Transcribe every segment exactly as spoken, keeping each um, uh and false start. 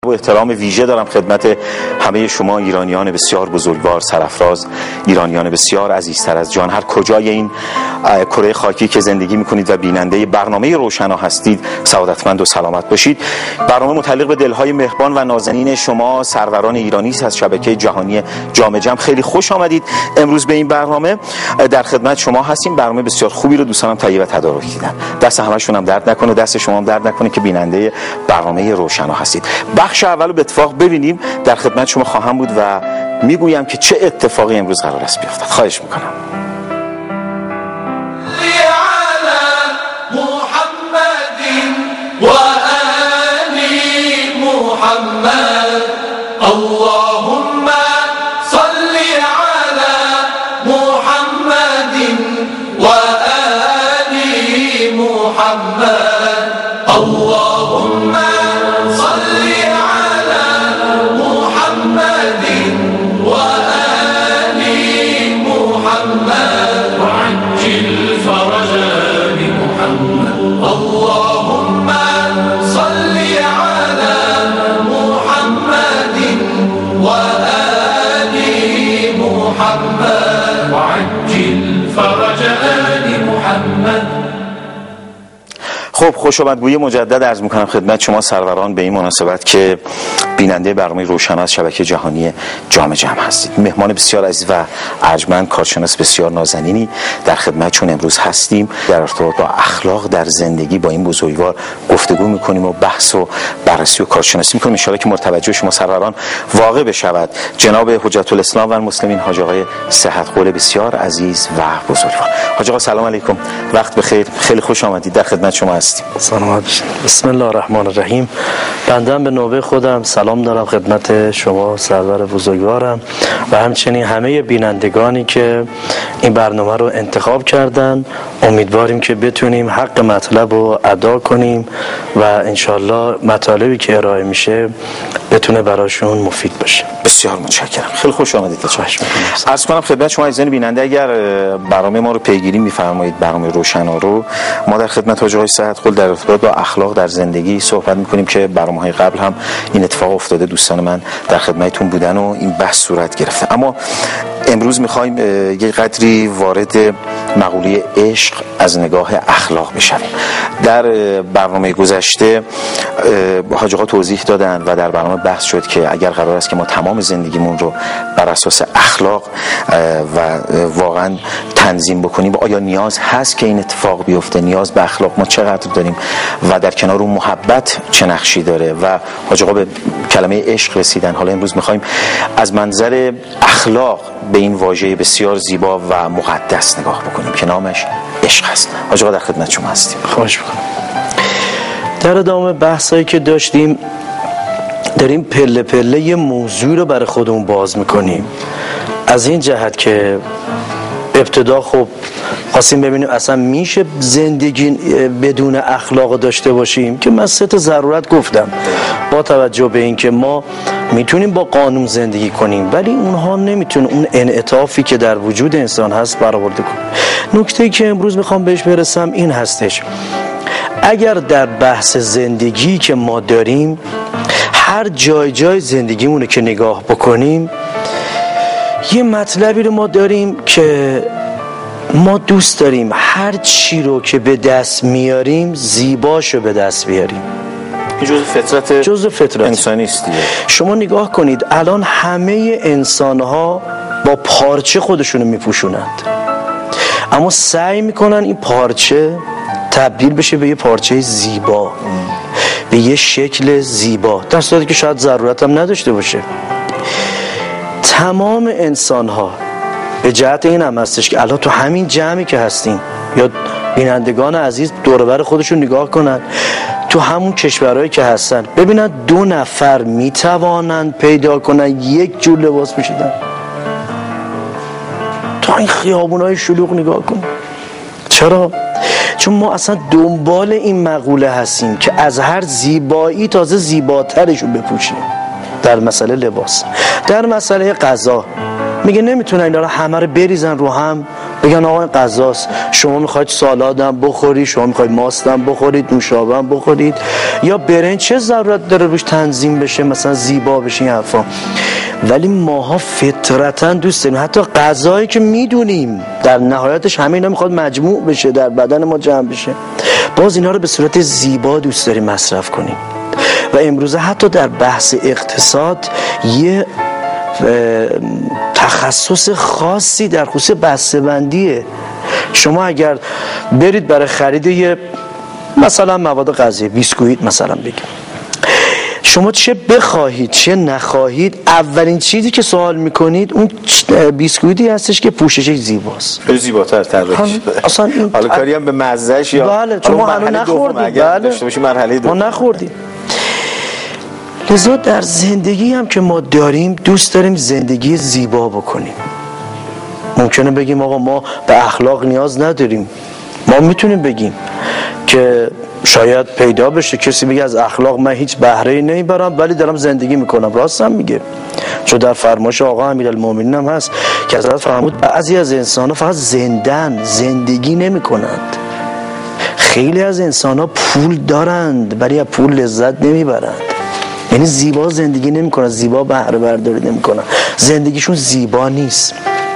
با احترام ویژه دارم خدمت همه شما ایرانیان بسیار بزرگوار، سرافراز، ایرانیان بسیار عزیزتر از جان، هر کجای این کره خاکی که زندگی میکنید و بیننده برنامه روشنا هستید، سعادتمند و سلامت باشید. برنامه متعلق به دلهای مهربان و نازنین شما سروران ایرانی است از شبکه جهانی جام جم. خیلی خوش آمدید امروز به این برنامه. در خدمت شما هستیم. برنامه بسیار خوبی رو دوستانم تهیه و تدارک دیدن. دست همشون هم درد نکنه، دست شما هم درد نکنه که بیننده برنامه روشنا هستید. بخش اول به اتفاق ببینیم. در خدمت شما خواهم بود و میگویم که چه اتفاقی امروز قرار است بیفتد. خواهش میکنم. اللهم صل على محمد وآل محمد. اللهم صل على محمد وآل محمد وعجل فرج محمد. اللهم صل على محمد وآل محمد وعجل فرج آل محمد. خب خوش آمدگویی مجدد عرض میکنم خدمت شما سروران به این مناسبت که بیننده برنامه روشنا از شبکه جهانی جام جم هستید. مهمان بسیار عزیز و ارجمند، کارشناس بسیار نازنینی در خدمتشون امروز هستیم. در ارتباط با اخلاق در زندگی با این بزرگوار گفتگو میکنیم و بحث و بررسی و کارشناسی میکنیم. ان شاء الله که مرتوجه شما سروران واقع بشود. جناب حجت الاسلام و المسلمین حاج آقای صحت قول بسیار عزیز و بزرگوار. حاج آقا سلام علیکم، وقت بخیر، خیلی خوش آمدید، در خدمت شما هستیم. سلامت باشید. بسم الله الرحمن الرحیم. بنده به نوبه خودم سلام دارم خدمت شما سرور بزرگوارم و همچنین همه بینندگانی که این برنامه رو انتخاب کردن. امیدواریم که بتونیم حق مطلب رو ادا کنیم و انشالله مطالبی که ارائه میشه بتونه براشون مفید باشه. بسیار متشکرم، خیلی خوش آمدید. عرض کنم خدمت شما عزیزان بیننده، اگر برنامه ما رو پیگیری می‌فرمایید، برنامه روشنا رو، ما در خدمت حاج آقای صحت قول در ارتباط با اخلاق در زندگی صحبت می‌کنیم که برنامه‌های قبل هم این اتفاق افتاده، دوستان من در خدمتتون بودن و این بحث صورت گرفته. اما امروز می‌خوایم یک قدری وارد مقوله عشق از نگاه اخلاق بشویم. در برنامه گذشته حاج آقا توضیح دادن و در برنامه بحث شد که اگر قرار است که ما تمام زندگیمون رو بر اساس اخلاق و واقعا تنظیم بکنیم، آیا نیاز هست که این اتفاق بیفته؟ نیاز به اخلاق ما چقدر داریم و در کنار اون محبت چه نقشی داره؟ و حاج آقا به کلمه عشق رسیدن. حالا امروز می‌خوایم از منظر اخلاق به این واژه بسیار زیبا و مقدس نگاه بکنیم که نامش عشق است. حاج آقا در خدمت شما هستیم. خواهش می‌کنم. در ادامه بحثایی که داشتیم داریم پله پله یه موضوع رو برای خودمون باز میکنیم، از این جهت که ابتدا خب خواستیم ببینیم اصلا میشه زندگی بدون اخلاق داشته باشیم، که من سه تا ضرورت گفتم با توجه به این که ما میتونیم با قانون زندگی کنیم ولی اونها نمیتونه اون انعطافی که در وجود انسان هست برآورده کنه. نکته‌ای که امروز میخوام بهش برسم این هستش، اگر در بحث زندگی که ما داریم هر جای جای زندگیمونه که نگاه بکنیم یه مطلبی رو ما داریم که ما دوست داریم هر چی رو که به دست میاریم زیباشو به دست بیاریم. جزء فطرت جزء فطرت انسانی است دیگه. شما نگاه کنید الان همه انسان‌ها با پارچه خودشونو میپوشونند، اما سعی میکنن این پارچه تبدیل بشه به یه پارچه زیبا، به یه شکل زیبا، در صورتی که شاید ضرورت هم نداشته باشه. تمام انسان ها به جهت این هم هستش که الان تو همین جمعی که هستیم یا بینندگان عزیز دور و بر خودشون نگاه کنن، تو همون کشورهایی که هستن ببینن دو نفر میتوانند پیدا کنن یک جور لباس میشیدن. تو این خیابونای شلوغ نگاه کن. چرا؟ چون ما اصلا دنبال این مقوله هستیم که از هر زیبایی تازه زیباترشو بپوشیم. در مسئله لباس، در مسئله غذا میگه نمیتونه اینا رو همه رو بریزن رو هم بگن آقا این غذاست، شما میخواید سالادم بخورید، شما میخواید ماستم بخورید، نوشابه هم بخورید، یا برنج چه ضرورت داره روش تنظیم بشه مثلا زیبا بشه این حرفا. ولی ماها فطرتا دوست داریم حتی غذایی که میدونیم در نهایتش همه اینا میخواد مجموع بشه در بدن ما جمع بشه، باز اینا رو به صورت زیبا دوست داریم مصرف کنیم. و امروزه حتی در بحث اقتصاد یه تخصص خاصی در خصوص بسته‌بندیه. شما اگر برید برای خرید یه مثلا مواد غذایی بیسکویت مثلا بگیم، شما چه بخواهید چه نخواهید اولین چیزی که سوال میکنید اون بیسکویتی هستش که پوششش زیباست، خیلی زیباتر طراحی شده. اصلا این حالا کاری هم به مزهش یا بله چون ما هنوز نخوردیم، بله داشته باشیم مرحله دوم ما نخوردیم. لذا در زندگی هم که ما داریم دوست داریم زندگی زیبا بکنیم. ممکنه بگیم آقا ما به اخلاق نیاز نداریم، ما میتونیم بگیم که شاید پیدا بشه کسی بگه از اخلاق من هیچ بهره‌ای نمیبرم ولی دارم زندگی میکنم. راست هم میگه، چون در فرمایش آقا امیرالمومنین هم هست که حضرت فرمود بعضی از انسان‌ها فقط زندن زندگی نمیکنند. خیلی از انسان‌ها پول دارند ولی از پول لذت نمیبرند، یعنی زیبا زندگی نمیکنن، زیبا بهره برداری نمیکنن، زندگیشون زیبا نیست.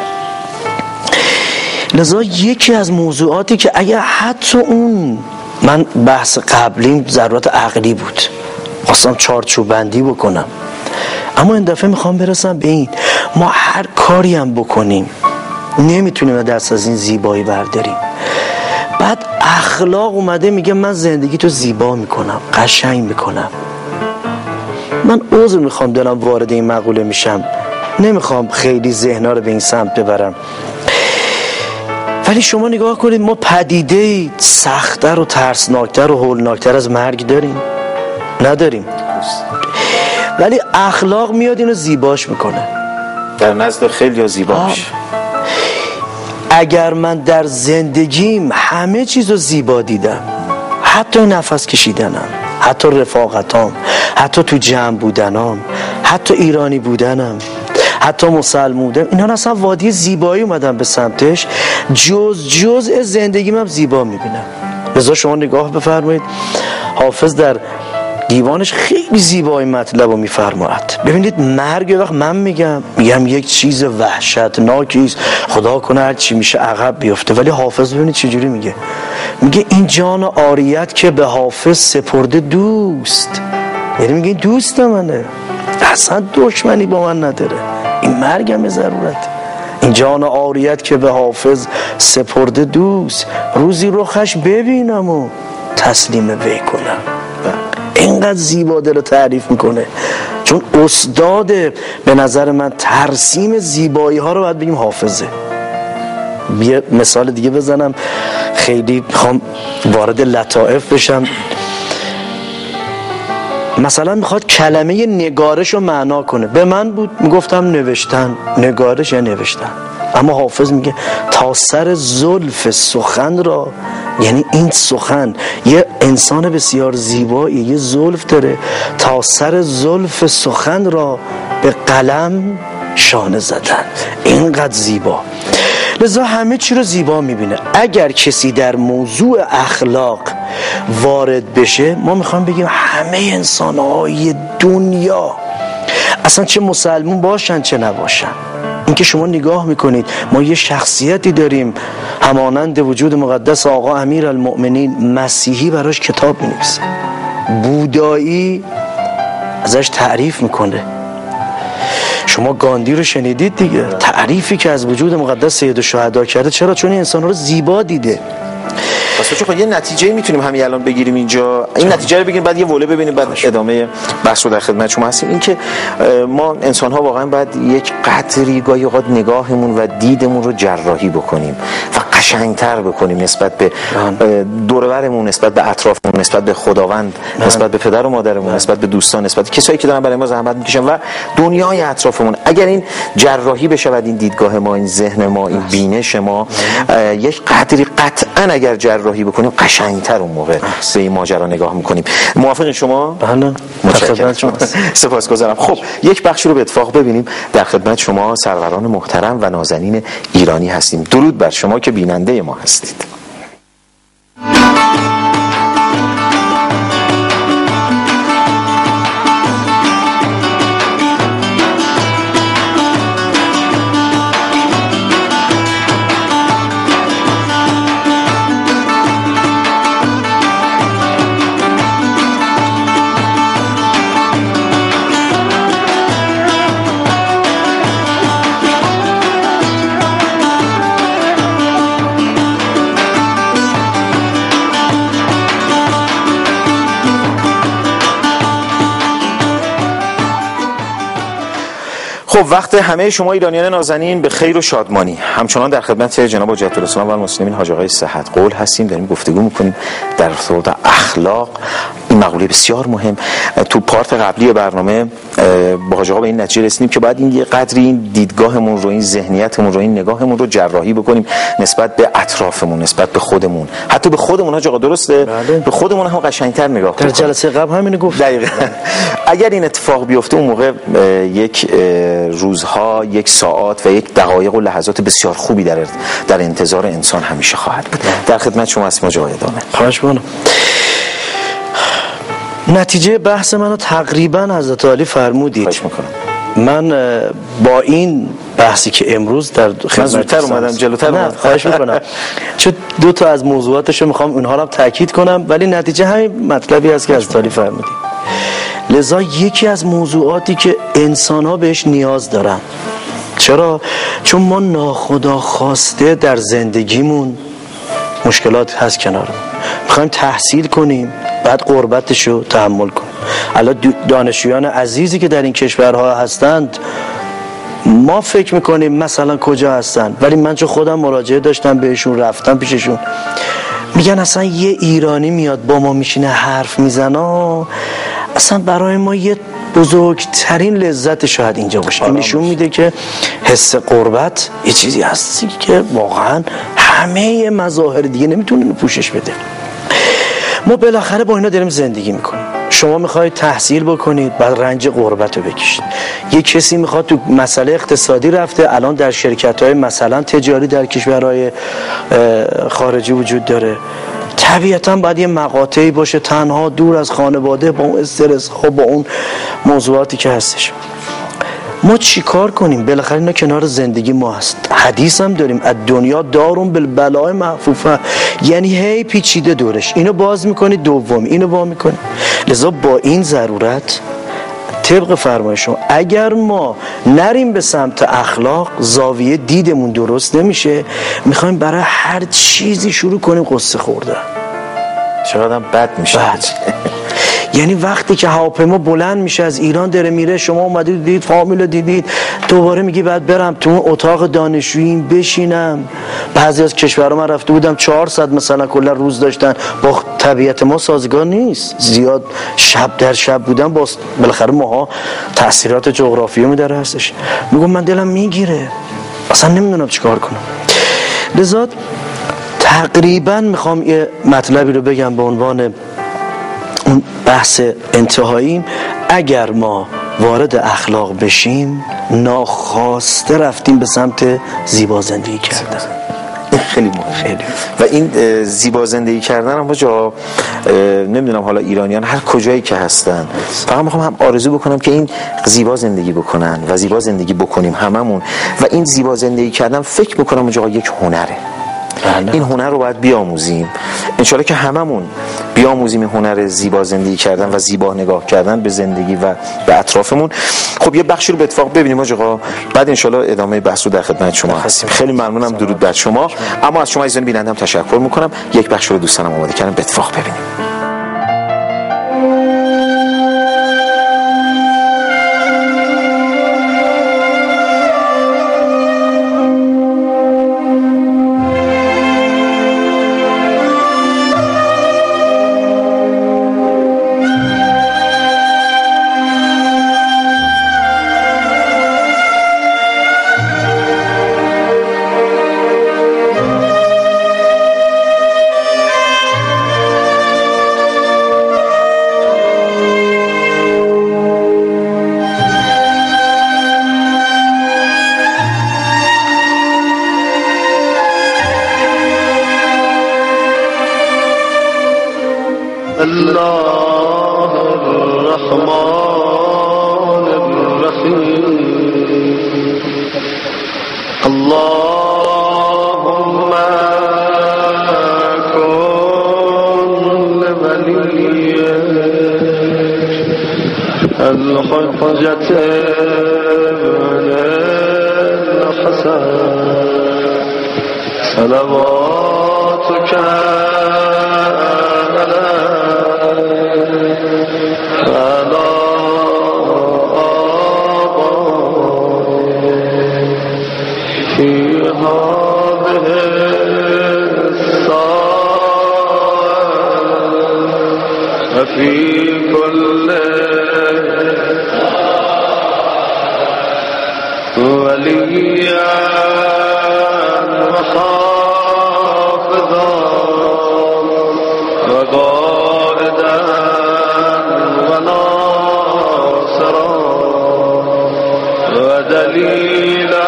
لذا یکی از موضوعاتی که اگر حتی اون من بحث قبلیم ضرورت عقلی بود خواستم چارچوب بندی بکنم، اما این دفعه میخوام برسم به این ما هر کاری هم بکنیم نمیتونیم دست از این زیبایی برداریم. بعد اخلاق اومده میگه من زندگی تو زیبا میکنم قشنگ میکنم. من عذر میخوام دلم وارد این مقوله میشم، نمیخوام خیلی ذهنها رو به این سمت ببرم، ولی شما نگاه کنید ما پدیده سخت‌تر و ترسناکتر و هولناکتر از مرگ داریم؟ نداریم. ولی اخلاق میاد اینو زیباش میکنه، در نزد خیلی زیبا میشه. اگر من در زندگیم همه چیزو زیبا دیدم، حتی نفس کشیدنم، حتی رفاقتام، حتی تو جمع بودنام، حتی ایرانی بودنم، حتی مسلمان بودم، اینا اصلا وادی زیبایی اومدم به سمتش، جز جزء زندگیم هم زیبا میبینم. لذا شما نگاه بفرمایید حافظ در دیوانش خیلی زیبایی مطلب رو میفرماید. ببینید مرگ وقت من میگم میگم یک چیز وحشتناکیست، خدا کنه هر چی میشه عقب بیفته، ولی حافظ ببینید چجوری میگه، میگه این جان عاریت که به حافظ سپرده دوست، یعنی میگه این دوست منه اصلا دشمنی با من نداره، این مرگم ضرورت. این جان عاریت که به حافظ سپرده دوست، روزی رخش ببینم و تسلیم وی کنم. اینقدر زیبا دل تعریف میکنه، چون استاد به نظر من ترسیم زیبایی ها رو باید بگیم حافظه. یه مثال دیگه بزنم، خیلی میخوام وارد لطائف بشم. مثلا میخواد کلمه نگارش رو معنا کنه، به من بود میگفتم نوشتن، نگارش یا نوشتن، اما حافظ میگه تا سر زلف سخن را، یعنی این سخن یه انسان بسیار زیبایی یه زلف داره، تا سر زلف سخن را به قلم شانه زدن، اینقدر زیبا. لذا همه چی رو زیبا میبینه. اگر کسی در موضوع اخلاق وارد بشه، ما میخوام بگیم همه انسانهای دنیا اصلا چه مسلمون باشن چه نباشن، اینکه شما نگاه میکنید ما یه شخصیتی داریم همانند وجود مقدس آقا امیرالمؤمنین، مسیحی براش کتاب مینویسه، بودایی ازش تعریف میکنه. شما گاندی رو شنیدید دیگه، تعریفی که از وجود مقدس سید الشهدا کرده. چرا؟ چون این انسان رو زیبا دیده. پس چون یه نتیجه میتونیم همین الان بگیریم اینجا، این نتیجه رو بگیریم بعد یه وله ببینیم بعد ادامه بحث رو در خدمت شما هستیم. این که ما انسان ها واقعا باید یک قدری گاهی اوقات نگاهمون و دیدمون رو جراحی بکنیم و قشنگتر بکنیم نسبت به دور و برمون، نسبت به اطرافمون، نسبت به خداوند، نسبت به پدر و مادرمون، نسبت به دوستان، نسبت به کسایی که دارن برای ما زحمت میکشن و دنیای اطرافمون. اگر این جراحی بشه و این دیدگاه ما، این ذهن ما، این بینش ما یک قدری قطع قطعا اگر جراحی بکنیم قشنگتر اون موقع به این ماجرا نگاه میکنیم. موافق شما؟ بله، متشکرم. سپاسگزارم. خب یک بخشی رو به اتفاق ببینیم. در خدمت شما سروران محترم و نازنین ایرانی هستیم. درود بر شما که بیننده ما هستید. خب وقت همه شما ایرانیان نازنین به خیر و شادمانی. همچنان در خدمت جناب حجت الاسلام و المسلمین حاج آقای صحت قول هستیم. داریم گفتگو میکنیم در ارتباط اخلاق. این مقوله بسیار مهم. تو پارت قبلی برنامه با حاج آقا به این نتیجه رسیدیم که باید این یه قدری این دیدگاهمون رو، این ذهنیتمون رو، این نگاهمون رو جراحی بکنیم نسبت به اطرافمون، نسبت به خودمون، حتی به خودمون. حاج آقا درسته؟ بله. به خودمون هم قشنگتر نگاه کنیم. در جلسه قبل همین گفت. دقیقاً. اگر این اتفاق بیفته اون موقع یک روزها، یک ساعات و یک دقایق و لحظات بسیار خوبی در در انتظار انسان همیشه خواهد بود. در خدمت شما هستیم حاج آقای ادامه. خواهش می‌کنم. نتیجه بحث منو تقریبا حضرت علی فرمودید. خواهش می‌کنم. من با این بحثی که امروز در خدمت زودتر اومدم جلوتر اومدم. خواهش می‌کنم. چون دو تا از موضوعاتشو می‌خوام اونها رو هم تاکید کنم، ولی نتیجه همین مطلبی است که حضرت علی فرمودید. لذا یکی از موضوعاتی که انسان‌ها بهش نیاز دارن. چرا؟ چون ما ناخودا خواسته در زندگیمون مشکلات هست کنار. میخوایم تحصیل کنیم، بعد غربتشو تحمل کنیم. الان دانشجویان عزیزی که در این کشورها هستند، ما فکر میکنیم مثلا کجا هستن، ولی من چون خودم مراجعه داشتم بهشون، رفتم پیششون، میگن اصلا یه ایرانی میاد با ما میشینه حرف میزنه، اصلا برای ما یه بزرگترین لذت شاید اینجا باشه. این نشون میده که حس غربت یه چیزی هستی که واقعا همه مظاهر دیگه نمیتونه پوشش بده. ما بالاخره با اینا داریم زندگی میکنیم. شما میخواید تحصیل بکنید، بعد رنج غربت رو بکشید. یه کسی میخواد تو مسئله اقتصادی رفته، الان در شرکت‌های مثلا تجاری در کشورهای خارجی وجود داره، طبیعتا باید یه مقاطعی باشه تنها دور از خانواده، با اون استرس ها، با اون موضوعاتی که هستش. ما چی کار کنیم؟ بالاخره اینا کنار زندگی ما هست. حدیث هم داریم از دنیا دارون بالبلای محفوفه، یعنی هی پیچیده دورش، اینو باز میکنی دوم اینو با میکنی. لذا با این ضرورت طبق فرمایشون اگر ما نریم به سمت اخلاق، زاویه دیدمون درست نمیشه. میخوایم برای هر چیزی شروع کنیم قصه خوردن. چقدر بد میشه. بد. یعنی وقتی که هواپیما بلند میشه از ایران داره میره، شما اومدید دیدید فامیل دیدید، دوباره میگی بعد برم تو اون اتاق دانشجویی بشینم. بعضی از کشورها من رفته بودم چهارصد مثلا کلا روز داشتن، با طبیعت ما سازگار نیست. زیاد شب در شب بودن، با بالاخره ماها تاثیرات جغرافیایی می داره هستش. میگم من دلم میگیره، اصلا نمیدونم چیکار کنم. لذا تقریبا میخوام یه مطلبی رو بگم به عنوان اون بحث انتهاییم. اگر ما وارد اخلاق بشیم، ناخواسته رفتیم به سمت زیبا زندگی کردن. خیلی مهم. خیلی. و این زیبا زندگی کردن هم جا نمیدونم حالا ایرانیان هر کجایی که هستن، فقط میخوام هم آرزو بکنم که این زیبا زندگی بکنن و زیبا زندگی بکنیم هممون. و این زیبا زندگی کردن فکر میکنم جا یک هنره. بله. این هنر رو باید بیاموزیم انشالله که هممون بیاموزیم این هنر زیبا زندگی کردن و زیبا نگاه کردن به زندگی و به اطرافمون. خب یه بخشی رو به اتفاق ببینیم آقا، بعد انشالله ادامه بحث رو در خدمت شما هستیم. خیلی ممنونم، درود بر شما. اما از شما عزیزان بیننده هم تشکر میکنم. یک بخش رو دوستانم آماده کردم به اتفاق ببینیم. الحجة الحسن صلواتك في كل وليا وحافظا وقائدا وناصرا ودليلا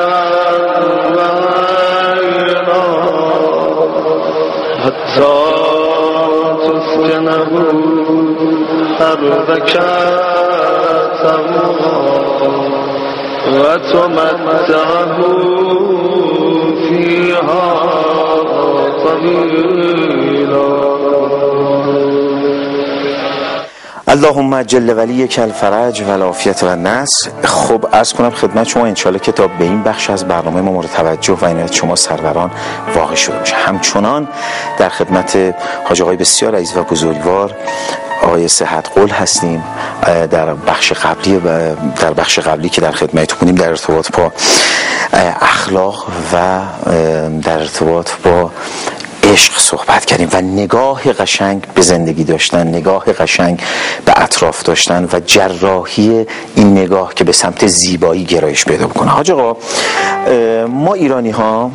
وعينا حتى تسكنه أرضك سموها وتمتعه فيها طويلا. اللهم جل ولیک الفرج و العافیت و النصر. خب عرض کنم خدمت شما انشالله کتاب به این بخش از برنامه ما مورد توجه و عنایت شما سروران واقع شده باشه. همچنان در خدمت حاج آقای بسیار عزیز و بزرگوار آقای صحت قول هستیم در بخش قبلی در بخش قبلی که در خدمتتون بودیم در ارتباط با اخلاق و در ارتباط با عشق صحبت کردیم و نگاه قشنگ به زندگی داشتن، نگاه قشنگ به اطراف داشتن و جراحی این نگاه که به سمت زیبایی گرایش پیدا بکنه. حاج آقا، ما ایرانی ها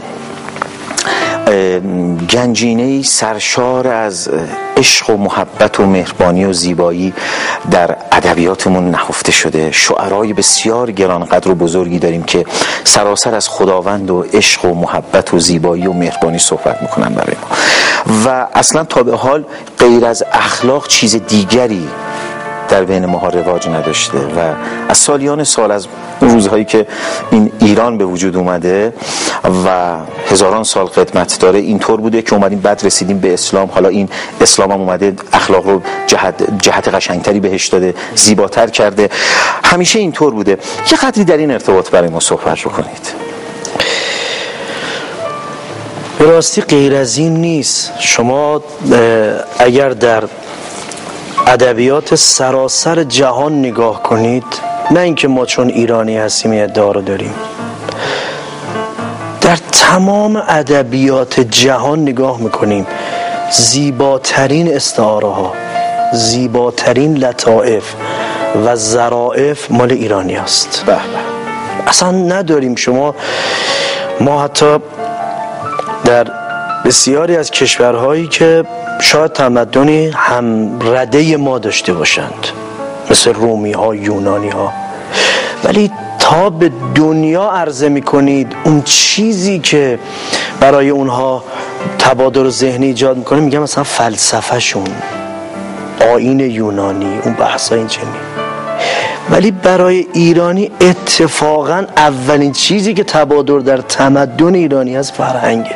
گنجینه‌ای سرشار از عشق و محبت و مهربانی و زیبایی در ادبیاتمون نهفته شده. شعرای بسیار گرانقدر و بزرگی داریم که سراسر از خداوند و عشق و محبت و زیبایی و مهربانی صحبت میکنن برای ما و اصلا تا به حال غیر از اخلاق چیز دیگری در بین ماها رواج نداشته و از سالیان سال، از اون روزهایی که این ایران به وجود اومده و هزاران سال قدمت داره، اینطور بوده که اومدیم بعد رسیدیم به اسلام. حالا این اسلام هم اومده اخلاق رو جهت, جهت قشنگتری بهش داده، زیباتر کرده. همیشه اینطور بوده. یه قدری در این ارتباط برای ما صحبت بکنید. به راستی غیر از این نیست. شما اگر در ادبیات سراسر جهان نگاه کنید، نه اینکه ما چون ایرانی هستیم این ادعا رو داریم، در تمام ادبیات جهان نگاه میکنیم، زیباترین استعاره ها، زیباترین لطائف و ظرافت مال ایرانی است. به به. اصلا نداریم. شما ما حتی در بسیاری از کشورهایی که شاید تمدنی هم رده ما داشته باشند، مثل رومی ها، یونانی ها، ولی تا به دنیا عرضه می کنید اون چیزی که برای اونها تبادل ذهنی ایجاد میکنه، میگم مثلا فلسفه شون، آیین یونانی، اون بحثا این چنین. ولی برای ایرانی اتفاقا اولین چیزی که تبادل در تمدن ایرانی از فرهنگه.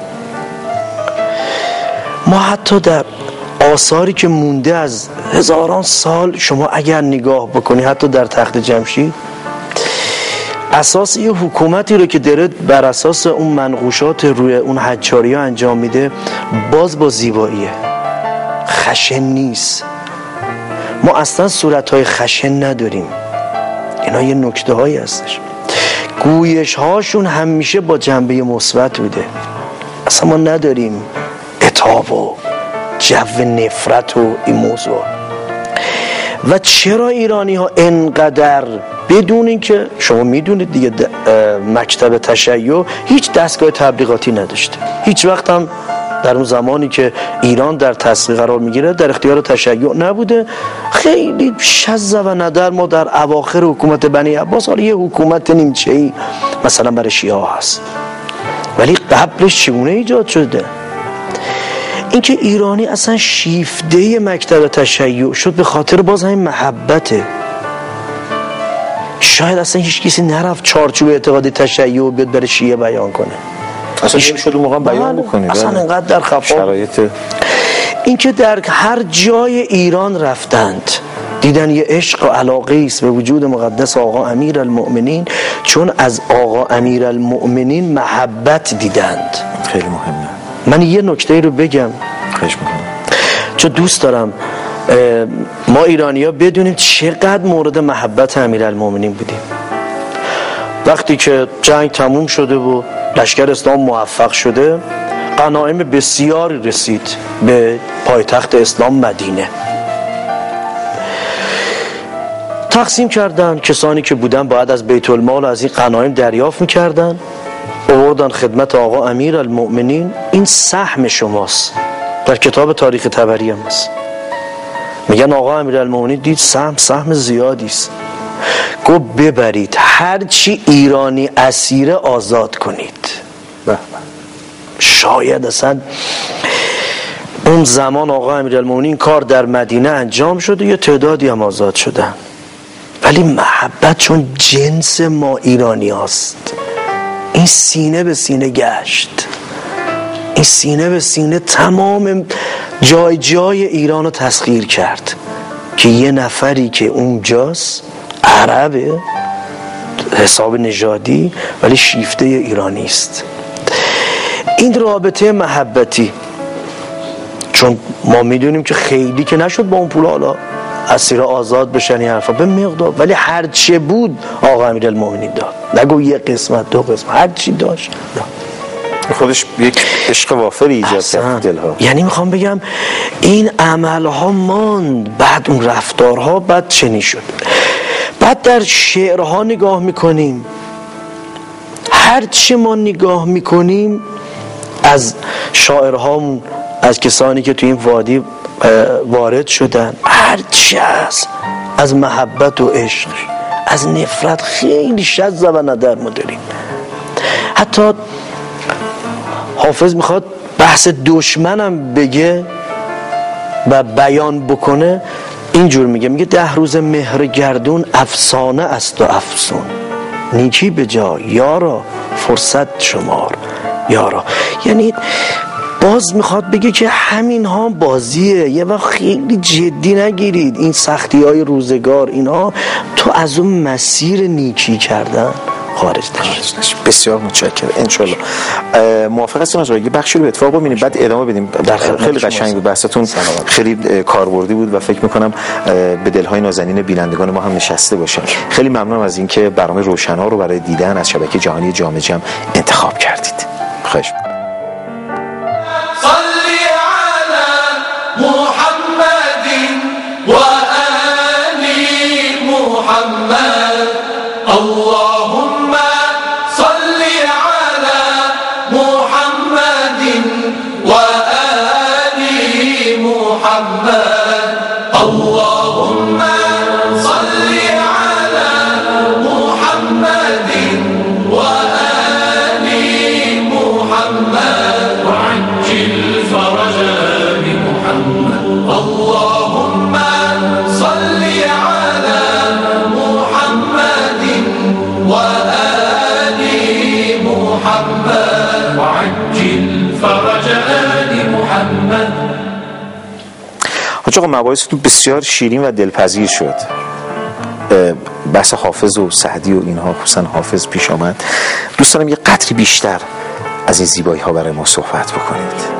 ما حتی در آثاری که مونده از هزاران سال، شما اگر نگاه بکنی حتی در تخت جمشید، اساس یه حکومتی رو که داره بر اساس اون منقوشات روی اون حجاری ها انجام میده، باز با زیباییه، خشن نیست. ما اصلا صورتهای خشن نداریم. اینا یه نکته هایی هستش. گویش هاشون همیشه با جنبه مثبت بوده. اصلا ما نداریم عتاب و جو نفرت و این موضوع. و چرا ایرانی ها انقدر، بدون این که شما میدونید دیگه مکتب تشیع هیچ دستگاه تبلیغاتی نداشته، هیچ وقت هم در اون زمانی که ایران در تصفیه قرار میگیره در اختیار تشیع نبوده. خیلی شذ و ندر ما در اواخر حکومت بنی عباس، حالا یه حکومت نیمچه‌ای مثلا برای شیعه هست، ولی قبلش چگونه ایجاد شده؟ اینکه ایرانی اصلا شیفته مکتب تشیع شد به خاطر باز همین محبته. شاید اصلا هیچ کسی نرفت چارچوب اعتقادی تشیع بیاد برای شیعه بیان کنه، اصلا نمیشد اون موقع بیان بکنید. اصلا انقدر در خفا شرایط. اینکه در هر جای ایران رفتند دیدن یه عشق و علاقه است به وجود مقدس آقا امیرالمؤمنین، چون از آقا امیرالمؤمنین محبت دیدند. خیلی مهمه. من یه نکته رو بگم، خواهش می‌کنم، چون دوست دارم ما ایرانی‌ها بدونیم چقدر مورد محبت امیرالمؤمنین بودیم. وقتی که جنگ تموم شده و لشکر اسلام موفق شده، غنایم بسیاری رسید به پایتخت اسلام مدینه. تقسیم کردن، کسانی که بودن باید از بیت المال از این غنایم دریافت می‌کردن، آوردن خدمت آقا امیرالمؤمنین. این سهم شماست، در کتاب تاریخ طبری هم هست. میگن آقا امیرالمؤمنین دید سهم سهم زیادی است، گفت ببرید هر چی ایرانی اسیر آزاد کنید. شاید اصلا اون زمان آقا امیرالمؤمنین کار در مدینه انجام شده، یه تعدادی هم آزاد شدن، ولی محبت چون جنس ما ایرانی هست، این سینه به سینه گشت. این سینه به سینه تمام جای جای ایران رو تسخیر کرد که یه نفری که اونجاست عربه، حساب نژادی، ولی شیفته ایرانی است. این رابطه محبتی، چون ما میدونیم که خیلی که نشد با اون پول حالا اسیر آزاد بشن این حرفا، به مقدار، ولی هر چه بود آقا امیرالمؤمنین داد. نگو یه قسمت دو قسمت، هر چی داشت داد. خودش یک عشق وافری ایجاد کرد دلها. یعنی میخوام بگم این عملها ماند، بعد اون رفتارها بعد چنین شد. بعد در شعرها نگاه میکنیم، هر چی ما نگاه میکنیم از شاعرهامون، از کسانی که تو این وادی وارد شدن، هر چی هست از محبت و عشق، از نفرت خیلی شذ و ندر ما داریم. حتی حافظ میخواد بحث دشمنم بگه و بیان بکنه، اینجور میگه، میگه ده روز مهر گردون افسانه است و افسون، نیکی به جا یارا فرصت شمار یارا. یعنی باز میخواد بگه که همین ها بازیه، یه وقت خیلی جدی نگیرید این سختی های روزگار، اینها تو از اون مسیر نیکی کردن خارج نشید. بسیار متشکرم. انشالله موافق هستیم از یه بخشی رو به اتفاق ببینیم بعد ادامه بدیم. خیلی قشنگ بود بحثتون، خیلی کاربردی بود و فکر میکنم به دلهای نازنین بینندگان ما هم نشسته باشه. خیلی ممنونم از اینکه برنامه روشن‌ها رو برای دیدن از شبکه جهانی جامع جمع انتخاب کردید. خواهش می‌کنم. اللهم صل على محمد وآل محمد. اللهم صل على محمد وآل محمد وعجل فرج محمد. اللهم صل على محمد وآل محمد وعجل فرج آل محمد. حاج آقا مباحثتون بسیار شیرین و دلپذیر شد. بحث حافظ و سعدی و اینها، خصوصا حافظ پیش آمد. دوست دارم یه قدری بیشتر از این زیبایی ها برای ما صحبت بکنید.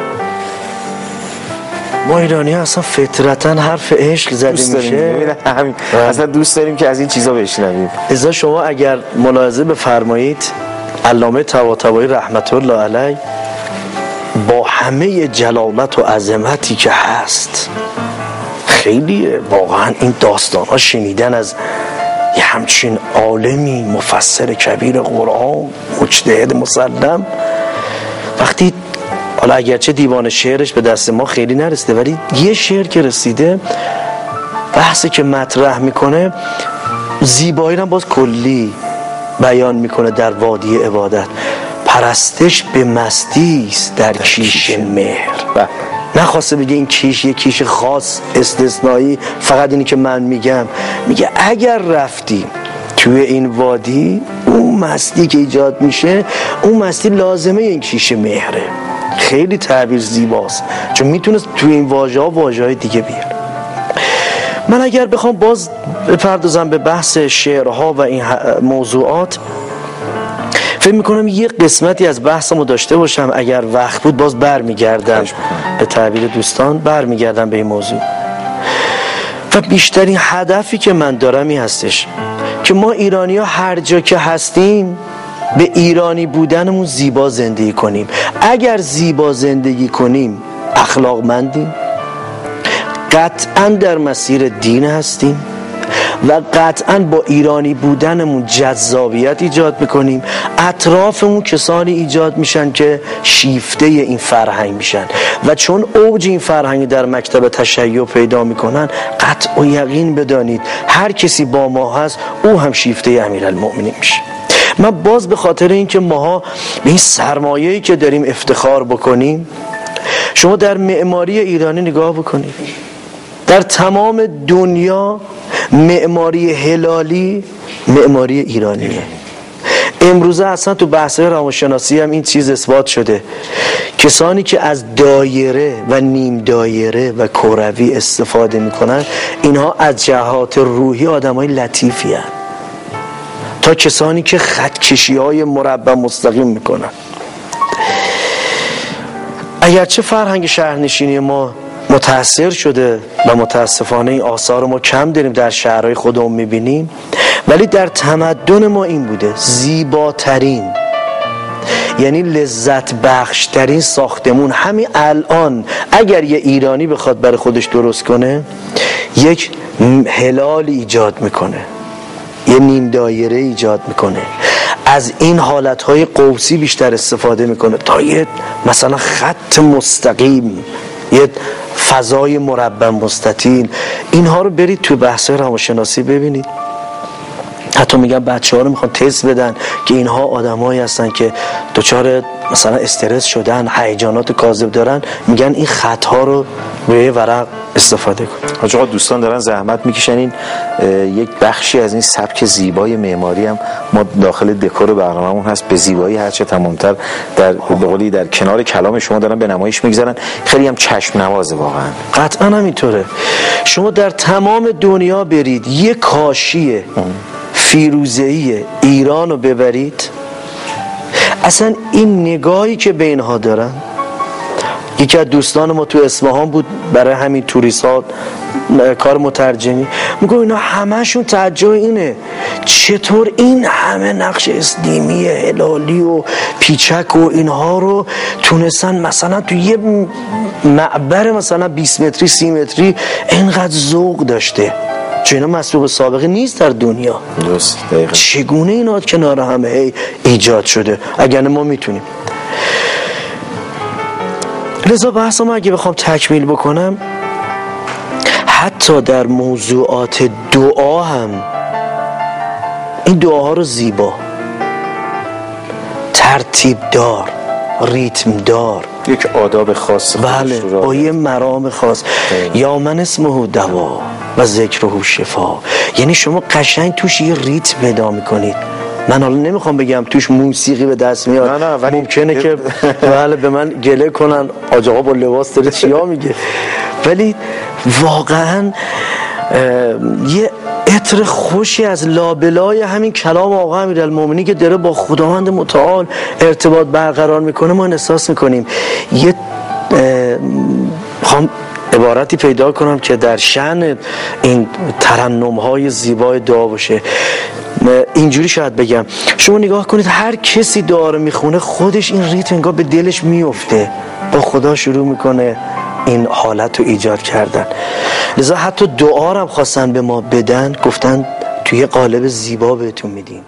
ما ایرانی ها اصلا فطرتا حرف عشق زده میشه، همین اصلا دوست داریم که از این چیزا بشنویم. ازا شما اگر ملاحظه بفرمایید علامه طباطبایی رحمت الله علیه با همه جلالت و عظمتی که هست، خیلی واقعا این داستان ها شنیدن از یه همچین عالمی مفسر کبیر قرآن، مجتهد مسلم، وقتی حالا اگرچه دیوان شعرش به دست ما خیلی نرسیده، ولی یه شعر که رسیده، بحثی که مطرح میکنه زیبایی رو باز کلی بیان میکنه در وادی عبادت. پرستش به مستی است در کیش مهر. نخواسته بگه این کیش یه کیش خاص استثنایی، فقط اینی که من میگم، میگه اگر رفتی توی این وادی، اون مستی که ایجاد میشه، اون مستی لازمه این کیش مهره. خیلی تعبیر زیباست، چون میتونه توی این واژه ها واژه های دیگه بیاره. من اگر بخوام باز بپردازم به بحث شعرها و این موضوعات، فکر میکنم یه قسمتی از بحثمو داشته باشم، اگر وقت بود باز برمیگردم به تعبیر دوستان، برمیگردم به این موضوع. و بیشترین هدفی که من دارم این هستش که ما ایرانی ها هر جا که هستیم به ایرانی بودنمون زیبا زندگی کنیم. اگر زیبا زندگی کنیم اخلاقمندیم، قطعا در مسیر دین هستیم و قطعا با ایرانی بودنمون جذابیت ایجاد میکنیم. اطرافمون کسانی ایجاد میشن که شیفته این فرهنگ میشن و چون اوج این فرهنگ در مکتب تشیع پیدا میکنن، قطع و یقین بدانید هر کسی با ما هست او هم شیفته امیرالمؤمنین میشه. من باز به خاطر اینکه ماها به این سرمایه‌ای که داریم افتخار بکنیم، شما در معماری ایرانی نگاه بکنید، در تمام دنیا معماری هلالی معماری ایرانیه. امروزه اصلا تو بحث‌های روانشناسی هم این چیز اثبات شده، کسانی که از دایره و نیم دایره و کروی استفاده میکنن اینها از جهات روحی آدمای لطیفی هستند تا کسانی که خطکشی‌های مربع مستقیم میکنن. اگرچه فرهنگ شهرنشینی ما متأثر شده و متاسفانه این آثار ما کم داریم در شهرهای خودمون میبینیم، ولی در تمدن ما این بوده زیباترین، یعنی لذت بخشترین ساختمون همین الان اگر یه ایرانی بخواد برای خودش درست کنه، یک هلال ایجاد میکنه، یه نیم دایره ایجاد میکنه، از این حالتهای قوسی بیشتر استفاده میکنه تا یه مثلا خط مستقیم، یه فضای مربع مستطیل. اینها رو برید تو بحث روانشناسی ببینید. حتی میگن بچه ها رو میخوان تست بدن که اینها آدمایی هستن که دچار مثلا استرس شدن، هیجانات کاذب دارن، میگن این خطها رو روی ورق استفاده کن. حاج آقا دوستان دارن زحمت میکشن این یک بخشی از این سبک زیبای معماری هم ما داخل دکور برنامه‌مون هست، به زیبایی هرچه تمامتر در به قولی در کنار کلام شما دارن به نمایش میگذارن. خیلی هم چشم نوازه واقعا. قطعا همینطوره. شما در تمام دنیا برید یه کاشیه فیروزه‌ای ایران رو ببرید، اصلا این نگاهی که به اینها دارن، یکی از دوستان ما تو اصفهان بود برای همین توریست ها کار مترجمی، میگه اینا همهشون تعجب اینه چطور این همه نقش اسلیمی هلالی و پیچک و اینها رو تونستن مثلا تو یه معبر مثلا بیست متری سی متری اینقدر ذوق داشته، چون اینا مسبوق سابقه نیست در دنیا. درست، دقیقاً. چگونه اینا کنار همه ایجاد شده؟ اگر ما میتونیم. لذا بحثم اگه بخوام تکمیل بکنم، حتی در موضوعات دعا هم این دعاها رو زیبا، ترتیب دار، ریتم دار، یک آداب خاص، بله، با یه مرام خاص. یا من اسمه دوا و ذکره شفا، یعنی شما قشنگ توش یه ریتم پیدا میکنید. من حالا نمیخوام بگم توش موسیقی به دست میاد، نه نه، ولی ممکنه که بله به من گله کنن آج آقا با لباس داره چیا میگه، ولی واقعا یه عطر خوشی از لابلای همین کلام آقا امیرالمومنین که داره با خداوند متعال ارتباط برقرار میکنه ما احساس میکنیم. یه خواهم عبارتی پیدا کنم که در شأن این ترنم‌های زیبای دعا باشه. اینجوری شاید بگم، شما نگاه کنید هر کسی دعا رو میخونه خودش این ریتم انگار به دلش میفته، با خدا شروع میکنه این حالت رو ایجاد کردن. لذا حتی دعا رو هم خواستن به ما بدن، گفتن توی قالب زیبا بهتون میدیم.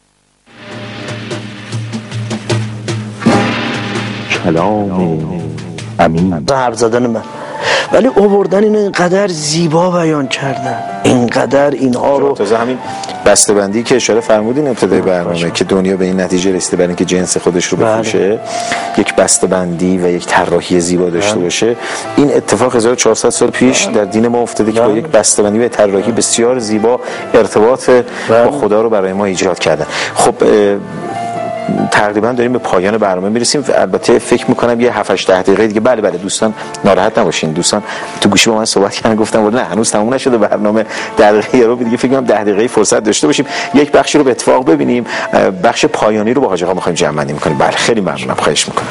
کلام امین حرف زدن من، ولی آوردن اینو اینقدر زیبا بیان کردن، اینقدر اینها رو. تازه همین بسته‌بندی که اشاره فرمودین ابتدای برنامه که دنیا به این نتیجه رسیده برای اینکه جنس خودش رو بفروشه، یک بسته‌بندی و یک طراحی زیبا داشته بله. باشه. این اتفاق هزار و چهارصد سال پیش در دین ما افتاده که با یک بسته‌بندی و طراحی بسیار زیبا ارتباط با خدا رو برای ما ایجاد کردن. خب تقریبا داریم به پایان برنامه میرسیم. البته فکر میکنم یه هفت هشت دقیقه دیگه. بله بله دوستان ناراحت نباشین. دوستان تو گوشی با من صحبت کردن گفتم نه هنوز تموم نشده برنامه، دقیقه رو دیگه فکر کنم ده دقیقه فرصت داشته باشیم یک بخشی رو به اتفاق ببینیم. بخش پایانی رو با حاج آقا می‌خوایم جمع بندی می‌کنیم. بله خیلی ممنونم، خواهش می‌کنم.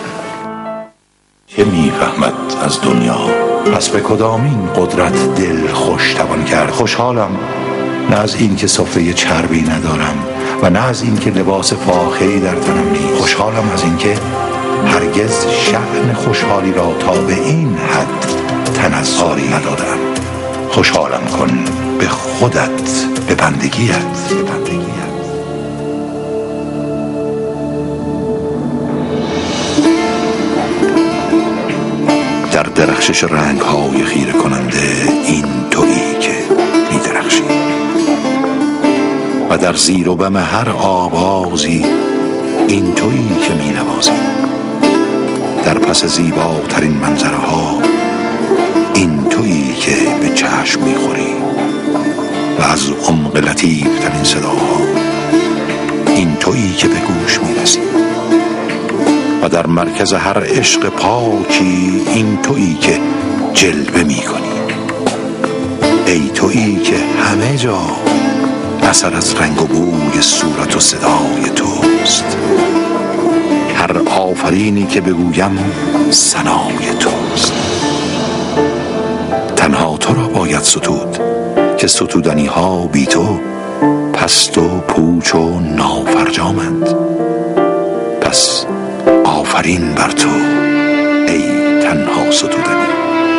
که میفهمد از دنیا، پس به کدامین قدرت دل خوش توان کرد؟ خوشحالم نه از این که سفره چربی ندارم و نه از این که لباس فاخری در تنم نیست. خوشحالم از این که هرگز شأن خوشحالی را تا به این حد تنزلی ندادم. خوشحالم کن به خودت، به بندگیت، به بندگیت. در درخشش رنگ های خیره کننده این تویی که می درخشی و در زیر و بم هر آوازی این تویی که می نوازی. در پس زیباترین منظره ها این تویی که به چشم می خوری و از عمق لطیف ترین صداها این تویی که به گوش می رسی و در مرکز هر عشق پاکی این تویی که جلوه می کنی. ای تویی که همه جا اثر از رنگ و بوی صورت و صدای توست. هر آفرینی که بگویم ثنای توست. تنها تو را باید ستود که ستودنی ها بی تو پست و پوچ و نافرجامند. پس آفرین بر تو ای تنها ستودنی.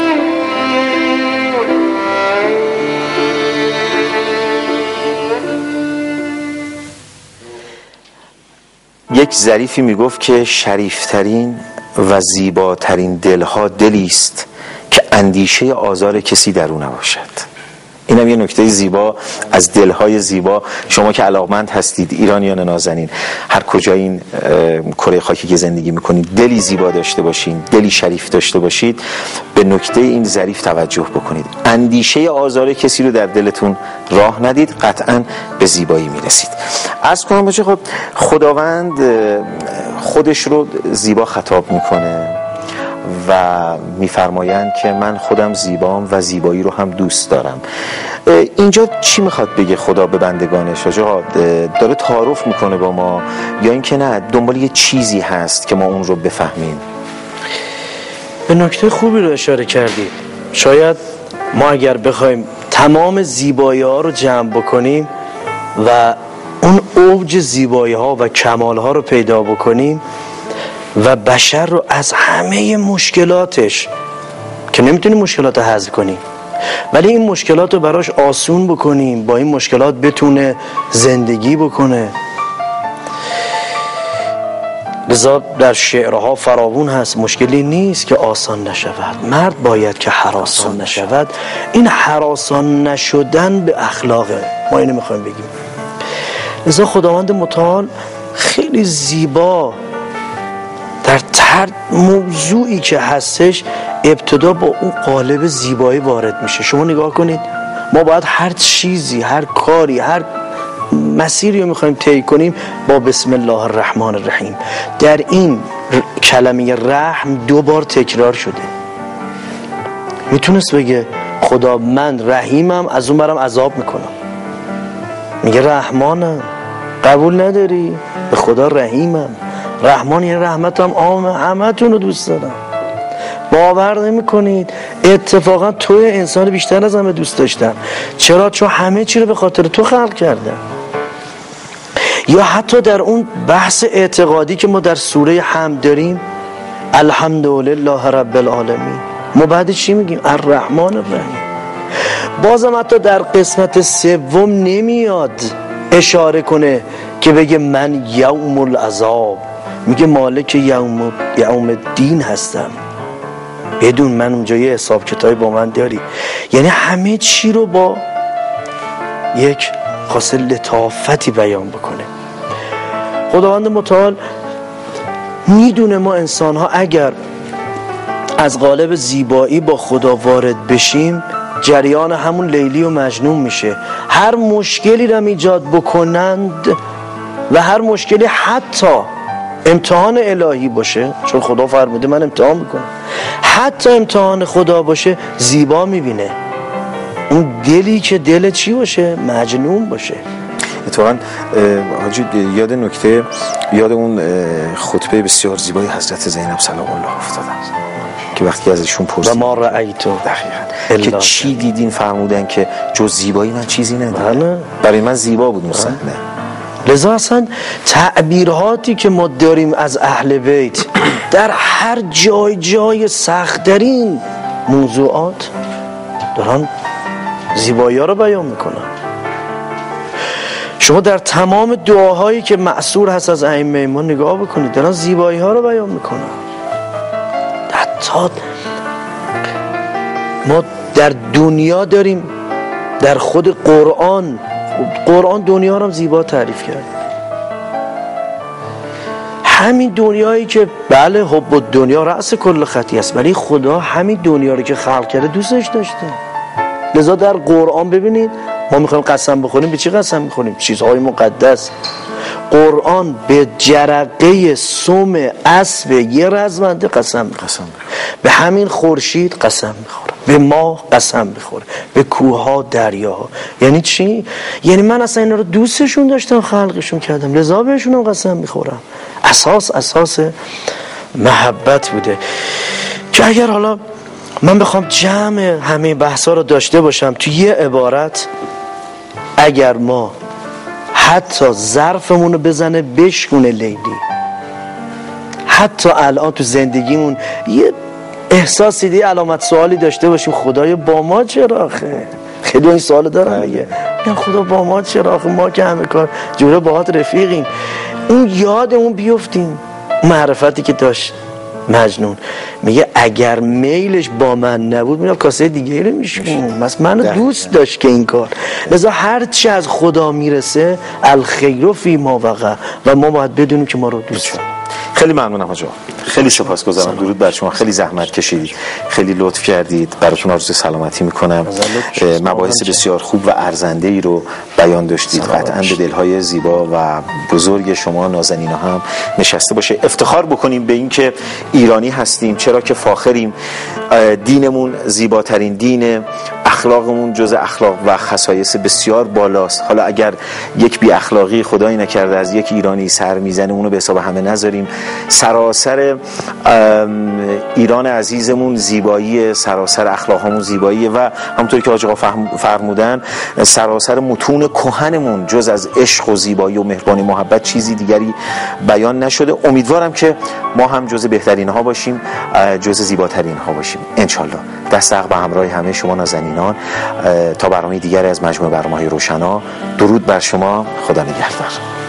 یک ظریفی میگفت که شریفترین و زیباترین دلها دلیست که اندیشه آزار کسی در او نباشد. اینم یه نکته زیبا از دلهای زیبا. شما که علاقمند هستید، ایرانیان نازنین، هر کجا این کره خاکی که زندگی میکنید، دلی زیبا داشته باشین، دلی شریف داشته باشید، به نکته این ظریف توجه بکنید. اندیشه آزار کسی رو در دلتون راه ندید، قطعاً به زیبایی میرسید. عرض کنم باشه خب خداوند خودش رو زیبا خطاب میکنه و میفرمایند که من خودم زیبام و زیبایی رو هم دوست دارم. اینجا چی میخواد بگه خدا به بندگانش؟ آقا داره تعارف میکنه با ما یا اینکه نه دنبال یه چیزی هست که ما اون رو بفهمیم؟ به نکته خوبی رو اشاره کردید. شاید ما اگر بخوایم تمام زیبایی ها رو جمع بکنیم و اون اوج زیبایی ها و کمال ها رو پیدا بکنیم و بشر رو از همه مشکلاتش که نمیتونیم مشکلات رو حل کنیم ولی این مشکلات رو براش آسون بکنیم، با این مشکلات بتونه زندگی بکنه. لذا در شعرها فراوون هست مشکلی نیست که آسان نشود، مرد باید که هراسان نشود. این هراسان نشدن به اخلاقه، ما اینو میخوایم بگیم. لذا خداوند متعال خیلی زیبا در هر موضوعی که هستش ابتدا با اون قالب زیبایی وارد میشه. شما نگاه کنید، ما باید هر چیزی، هر کاری، هر مسیری رو میخوایم طی کنیم با بسم الله الرحمن الرحیم. در این کلمه رحم دو بار تکرار شده. میتونست بگه خدا من رحیمم، از اون برم عذاب میکنم. میگه رحمانم، قبول نداری؟ به خدا رحیمم. رحمان یه رحمتم عامه، همه تون رو دوست دارم. باور نمی کنید اتفاقا توی انسان بیشتر از همه دوست داشتم. چرا؟ چون همه چی رو به خاطر تو خلق کردم. یا حتی در اون بحث اعتقادی که ما در سوره حمد داریم، الحمدلله رب العالمین، ما بعد چی میگیم؟ الرحمن الرحیم. بازم حتی در قسمت سوم نمیاد اشاره کنه که بگه من یوم العذاب، میگه مالک یوم یوم الدین هستم. بدون من اونجا یه حساب کتابی با من داری. یعنی همه چی رو با یک خاصه لطافتی بیان بکنه. خداوند متعال میدونه ما انسان ها اگر از قالب زیبایی با خدا وارد بشیم، جریان همون لیلی و مجنون میشه. هر مشکلی رو ایجاد بکنند و هر مشکلی حتی امتحان الهی باشه، چون خدا فرموده من امتحان میکنم، حتی امتحان خدا باشه زیبا میبینه. اون دلی که دل چی باشه؟ مجنون باشه. اتفاقا حاجی یاد نکته، یاد اون خطبه بسیار زیبای حضرت زینب سلام الله افتادم که وقتی ازشون پرسید و ما رأیتو دقیقاً که چی دیدین، فرمودن که جز زیبایی من چیزی ندیدم، برای من زیبا بود اون صحنه. لذا اصلا تعبیراتی که ما داریم از اهل بیت در هر جای جای سخت‌ترین موضوعات دارن زیبایی ها رو بیان میکنن. شما در تمام دعاهایی که مأثور هست از ائمه ما نگاه بکنید، دارن زیبایی ها رو بیان میکنن. حتی ما در دنیا داریم، در خود قرآن قرآن دنیا رو هم زیبا تعریف کرد. همین دنیایی که بله حب دنیا رأس کل خطیه است، ولی خدا همین دنیا رو که خلق کرده دوستش داشته. لذا در قرآن ببینید ما میخوایم قسم بخوریم، به چی قسم میخوریم؟ چیزهای مقدس. قرآن به جرقه سم اسب یه رزمنده قسم میخوره، به همین خورشید قسم میخوره، به ماه قسم میخوره، به کوهها، دریاها. یعنی چی؟ یعنی من اصلا اینا رو دوستشون داشتم، خلقشون کردم، لذا بهشونم قسم میخورم. اساس اساس محبت بوده که اگر حالا من بخوام جمع همه بحثا رو داشته باشم تو یه عبارت، اگر ما حتی ظرفمون رو بزنه بشکونه لیلی، حتی الان تو زندگیمون یه احساسی دی علامت سوالی داشته باشیم، خدای با ما چراخه؟ خیلی این سوال دارن دیگه، میگن خدا با ما چراخه، ما که همه کار جوره باهات رفیقیم. اون یادمون بیفتیم معرفتی که داشت مجنون. میگه اگر میلش با من نبود میرم کاسه دیگه رو میشکنم، بس منو دوست داشت که این کار. لذا هر چی از خدا میرسه الخیر فی ما وقع، و ما باید بدونیم که ما رو دوست داریم. خیلی ممنونم حاجی، خیلی سپاسگزارم. درود بر شما، خیلی زحمت کشیدید، خیلی لطف کردید. براتون آرزوی سلامتی میکنم. مباحث بسیار خوب و ارزنده ای رو بیان داشتید، قطعا به دلهای زیبا و بزرگ شما نازنینا هم نشسته باشه. افتخار بکنیم به این که ایرانی هستیم، چرا که فاخریم. دینمون زیباترین دینه، اخلاقمون جز اخلاق و خصایص بسیار بالاست. حالا اگر یک بی اخلاقی خدایی نکرده از یک ایرانی سر میزنه، اونو به حساب همه نذاریم. سراسر ایران عزیزمون زیبایی، سراسر اخلاقمون زیباییه و همونطوری که آقا فرمودن سراسر متون کهنمون جز از عشق و زیبایی و مهربانی محبت چیزی دیگری بیان نشده. امیدوارم که ما هم جز بهترین ها باشیم، جز زیباترین ها باشیم انشالله. دست حق به همراه همه شما نازنینان تا برنامه دیگری از مجموعه برنامه‌های روشنا. درود بر شما، خدا نگهدار.